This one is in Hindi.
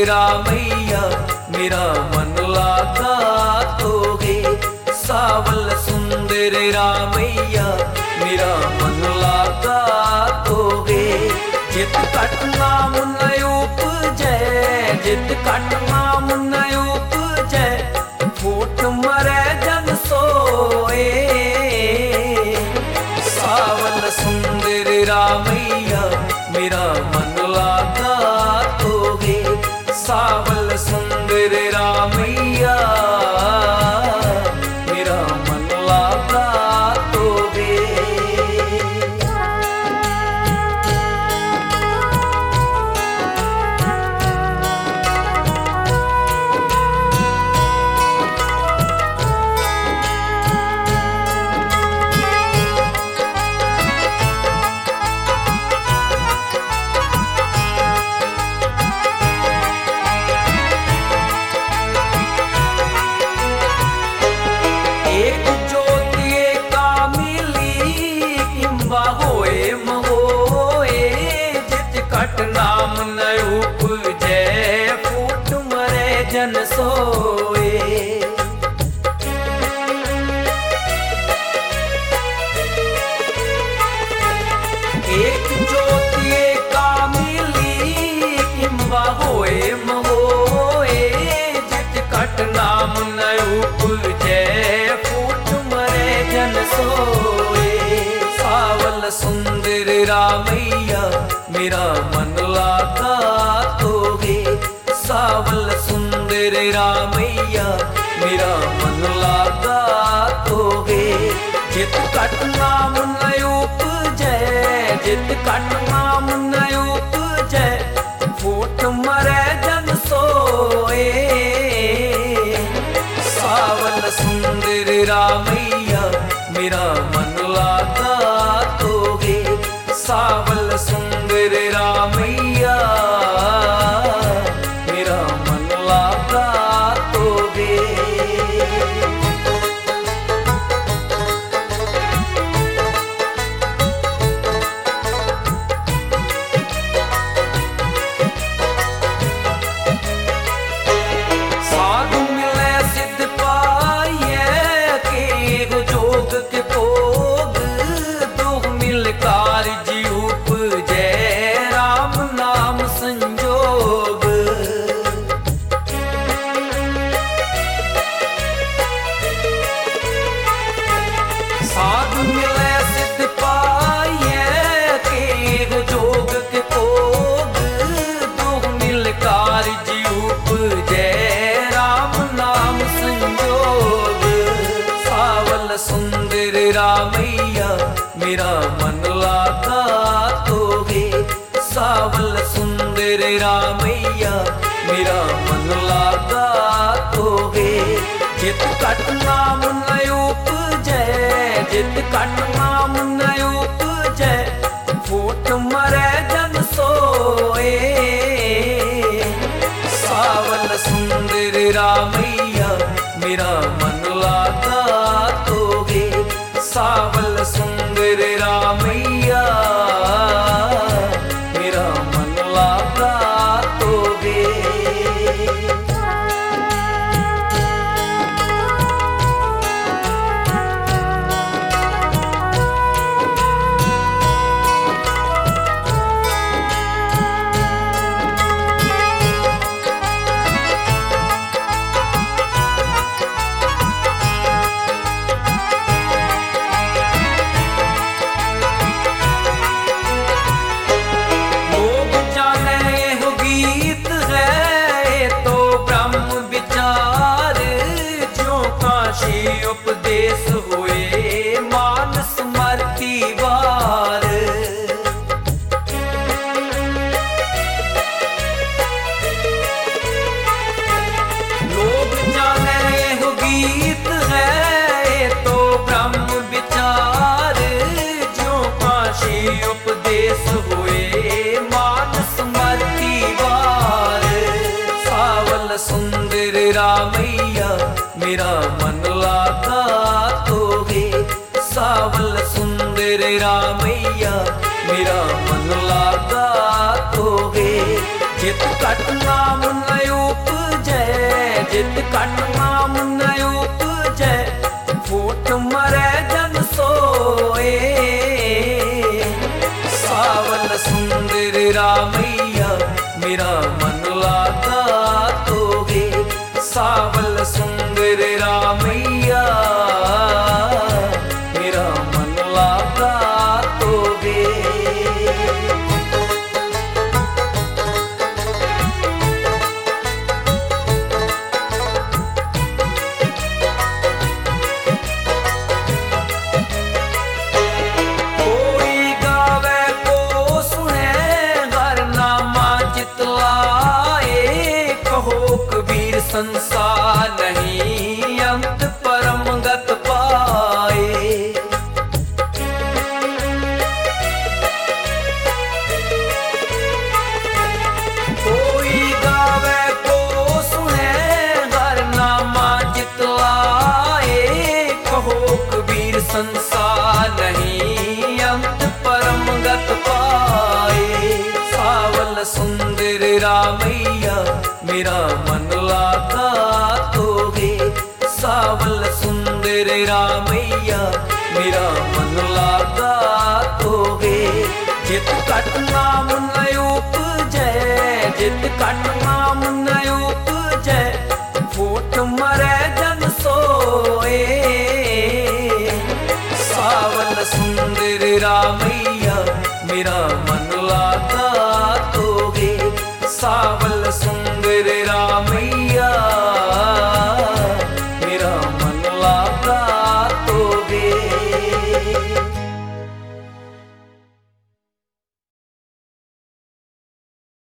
रामैया मेरा मन लागा तोगे। सावल सुंदर रामैया मेरा मन लागा तोगे। जित कट नाम न उपजै, जित कट नाम न उपजै, फूट मरै जन सोए। सावल सुंदर रामैया मेरा मन लागा तोगे। सावल सुंदर रामैया मेरा मन लागा तोगे। नाम न उपजै, फूट मरै जन सोए। एक ज्योति एका मिली किंबा होए महोए। जित कट नाम न उपजै, फूट मरै जन सोए। सावल सुंदर रामैया मेरा मन लागा तोगे। सावल सुंदर रामैया मेरा मन लागा तोगे। जित कट नाम न उपजै, जित कट नाम न उपजै, फूट मरै जन सोए। सावल सुंदर रामैया मेरा मन लागा तोगे। सावल सुंदर रामैया मेरा मन लागा तोगे। साधु मिले सिद्ध पाइए के जोग के भोग। दो मिल कारज उपजै, राम नाम संजोग। साधु मिले सिद्ध पाइए के जोग के भोग। दो मिल कारज उपजै, राम नाम संजोग। सावल सुंदर रामैया मेरा मन लागा तोगे। सावल सुंदर रामैया मेरा मन लागा तोगे। जित कट नाम न उपजै, जित कट नाम न उपजै, फूट मरै जन सोए। सावल सुंदर रामैया मेरा मन लागा तोगे। सावल सुंदर रामैया मेरा मन लागा तोगे। उपदेश हुए मानस मरती बार। लोग जाने हो गीत है तो ब्रह्म विचार। जो काशी उपदेश हुए मानस मरती बार। सावल सुंदर रामैया मेरा मन लागा तोगे। सावल सुंदर रामैया मेरा मन लागा तोगे। जित कट नाम न कट नाम न उपजै, फूट मरै जन सोए। सावल सुंदर रामैया मेरा मन लागा तोगे। सावल सुंदर रामैया मेरा मन लागा तोगे। कबीर संसार नहीं अंत परम गत पाए। कोई गावे को सुने हर नामा जितलाए। कहो कबीर संसार नहीं अंत परम गत पाए। सावल सुंदर रामैया मेरा मन लागा तोगे। सावल सुंदर रामैया मेरा मन लागा तोगे। जित कट नाम न उपजै, जित कट नाम न उपजै, फूट मरै जन सोए। सावल सुंदर रामैया मेरा मन लागा तोगे। सावल सुंदर रामैया